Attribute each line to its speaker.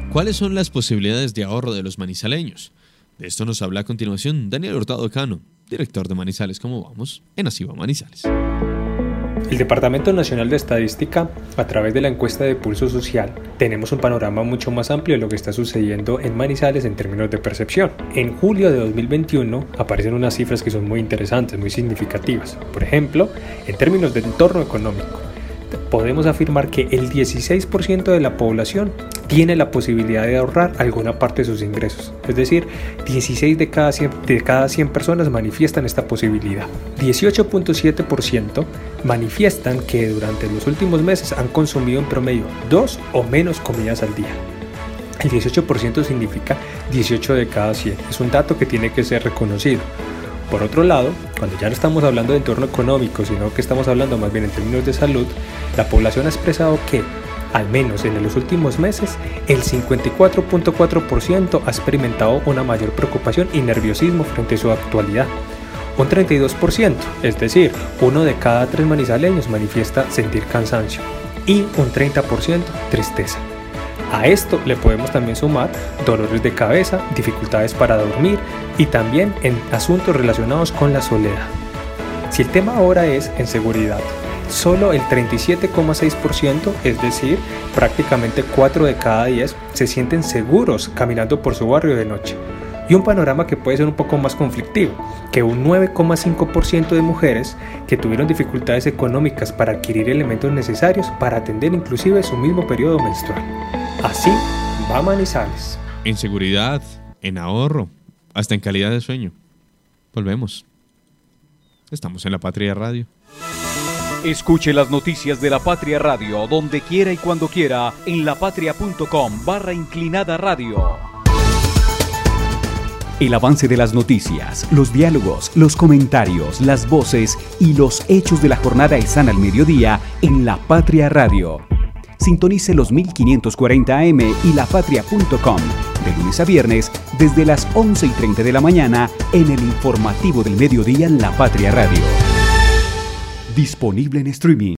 Speaker 1: ¿Cuáles son las posibilidades de ahorro de los manizaleños? De esto nos habla a continuación Daniel Hurtado Cano, director de Manizales. ¿Cómo vamos? En Así va Manizales.
Speaker 2: El Departamento Nacional de Estadística, a través de la encuesta de Pulso Social, tenemos un panorama mucho más amplio de lo que está sucediendo en Manizales en términos de percepción. En julio de 2021 aparecen unas cifras que son muy interesantes, muy significativas. Por ejemplo, en términos de entorno económico, podemos afirmar que el 16% de la población tiene la posibilidad de ahorrar alguna parte de sus ingresos. Es decir, 16 de cada 100 personas manifiestan esta posibilidad. 18.7% manifiestan que durante los últimos meses han consumido en promedio 2 o menos comidas al día. El 18% significa 18 de cada 100. Es un dato que tiene que ser reconocido. Por otro lado, cuando ya no estamos hablando de entorno económico, sino que estamos hablando más bien en términos de salud, la población ha expresado que, al menos en los últimos meses, el 54.4% ha experimentado una mayor preocupación y nerviosismo frente a su actualidad. Un 32%, es decir, 1 de cada 3 manizaleños manifiesta sentir cansancio y un 30% tristeza. A esto le podemos también sumar dolores de cabeza, dificultades para dormir y también en asuntos relacionados con la soledad. Si el tema ahora es en seguridad, solo el 37,6%, es decir, prácticamente 4 de cada 10, se sienten seguros caminando por su barrio de noche. Y un panorama que puede ser un poco más conflictivo, que un 9,5% de mujeres que tuvieron dificultades económicas para adquirir elementos necesarios para atender inclusive su mismo periodo menstrual. Así va Manizales.
Speaker 1: En seguridad, en ahorro, hasta en calidad de sueño. Volvemos. Estamos en La Patria Radio.
Speaker 3: Escuche las noticias de La Patria Radio donde quiera y cuando quiera en lapatria.com/radio. El avance de las noticias, los diálogos, los comentarios, las voces y los hechos de la jornada están al mediodía en La Patria Radio. Sintonice los 1540 AM y lapatria.com de lunes a viernes desde las 11:30 de la mañana en el informativo del mediodía en La Patria Radio. Disponible en streaming.